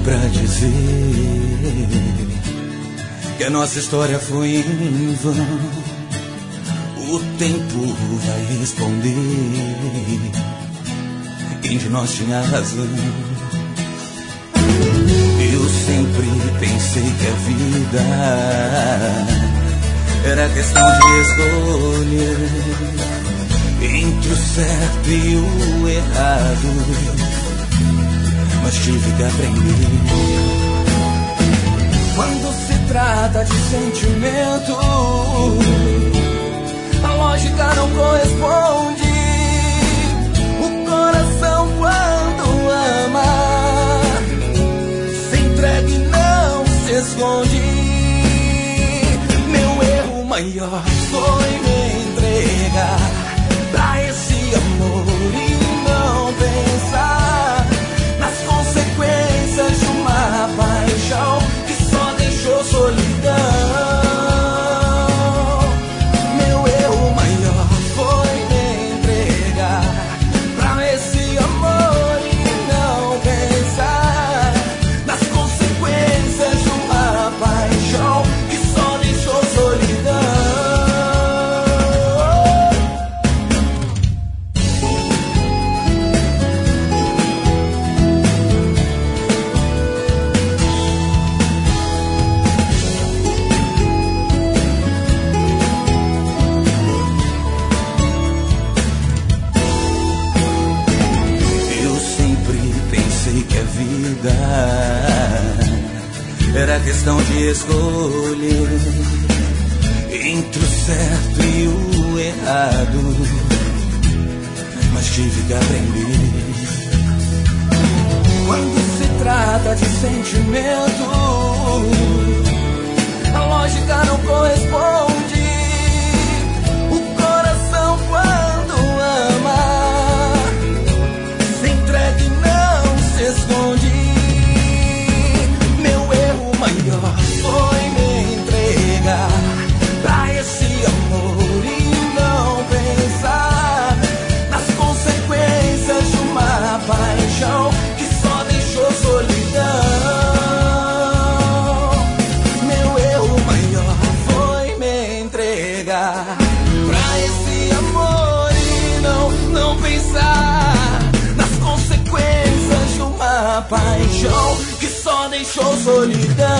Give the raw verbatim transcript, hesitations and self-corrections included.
pra dizer que a nossa história foi em vão. O tempo vai responder quem de nós tinha razão. Eu sempre pensei que a vida era questão de escolher entre o certo e o errado, mas tive que aprender. Quando se trata de sentimento, a lógica não corresponde. O coração quando ama se entrega e não se esconde. Meu erro maior foi me entregar pra esse amor e não pensar nas consequências de uma paixão que só deixou solidão. Era questão de escolher entre o certo e o errado, mas tive que aprender. Quando se trata de sentimento, a lógica não corresponde. O coração quando ama se entrega e não se esconde. Maior foi me entregar pra esse amor e não pensar nas consequências de uma paixão que só deixou solidão. Meu erro maior foi me entregar pra esse amor e não, não pensar nas consequências de uma paixão que só deixou solidão.